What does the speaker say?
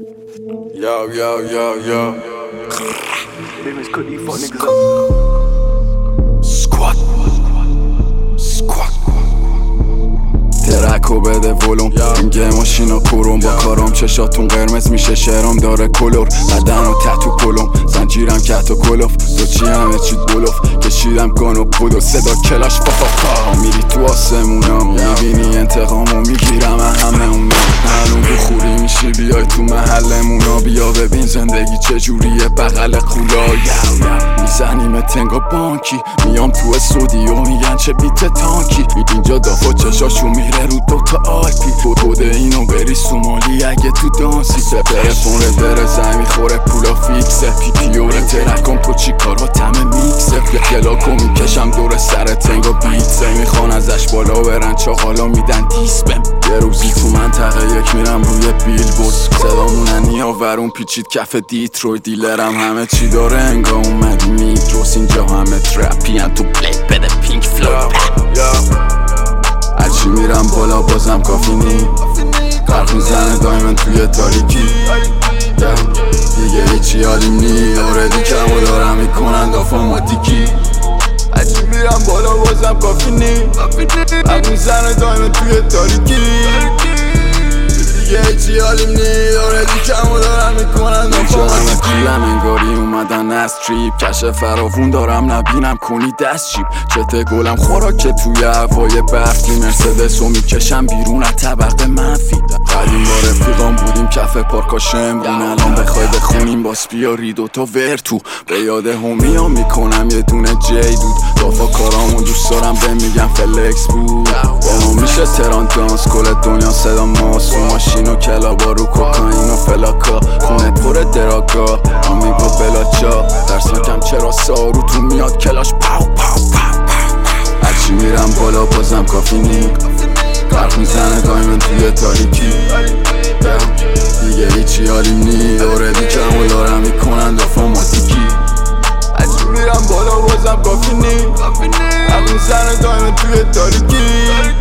Yo. Famous could these fuck niggas up. Squat. ترکو بده ولوم اینگه ماشینا کروم با کارام چشاتون قرمز میشه شعرام داره کلور بدن و تحتو کلوم زنجیرم کهتو کلوف تو چی همه چید بلوف کشیدم گانو پودو صدا کلاش فافافا میری تو آسمونا میبینی انتقامو میگیرم همه اونا معلوم بخوری میشی بیای تو محلمونا بیا ببین زندگی چجوریه بغل قولا میزنیم تنگا بانکی میام تو استودیو میگن چه بیت تانکی اینجا دافا چشاشو میره رو دوتا آلپی بوده اینو بری سومالی اگه تو دانسی تلفن بره زمین خوره پولا فیکسه پیوره ترکم تو چی کارا تمه میکسه گلاکو میکشم دور سر تنگا بیتسه میخوان ازش بالا برن چاقالا میدن دیس بم یه روزی تو منطقه یک میرم روی بیل بود صدامونن نیاورون پیچید کف دیتروی دیلرم همه چی داره انگا اومدی میکروس اینجا همه ترپی تو بلیک بده پینک فلوید هرچی میرم بالا بازم کافی نی قرق میزنه دایمن توی تاریکی دیگه هیچی حالیم نی اوردی کمو دارم میکنن دافا ماتیکی هرچی میرم بالا بازم کافی نی قرق میزنه دایمن توی تاریکی دیگه هیچی حالیم نی اوردی کمو دارم میکنن دافا ماتیکی انگاری اومدن از تریپ کش فراوون دارم نبینم کنی دست چیپ چته گلم خوراکه توی هوای برفی مرسدس و میکشم بیرون از طبقه منفی قدیم با رفیقام بودیم کف پارکا شمرون الان بخوای بخونیم باس بیاری دوتا ورتو به یاد همیام میکنم یه دونه جیدود دافا کارامو دوست دارم به میگم فلکس بود با میشه تران دانس کل دنیا صدا ماست و ماشین و کلابا رو کوکائین و فلاکا خونه پر دراگا آمیگو بلاچا درسناکم چرا سارو تو میاد کلاش پاو هرچی میرم بالا بازم کافی نی قرق میزنه دایمن توی تاریکی دیگه هیچی حالیم نی اوردی کمو دارم میکنن دافا ماتیکی هرچی میرم بالا بازم کافی نی قرق میزنه دایمن توی تاریکی